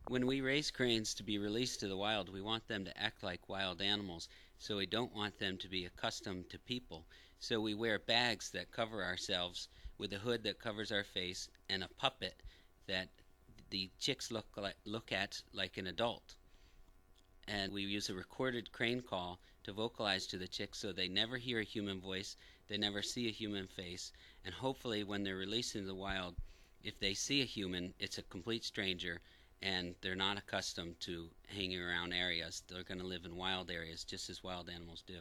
When we raise cranes to be released to the wild, we want them to act like wild animals, so we don't want them to be accustomed to people. So we wear bags that cover ourselves with a hood that covers our face and a puppet that the chicks look at like an adult. And we use a recorded crane call to vocalize to the chicks so they never hear a human voice, they never see a human face, and hopefully when they're released in the wild, if they see a human, it's a complete stranger and they're not accustomed to hanging around areas. They're going to live in wild areas just as wild animals do.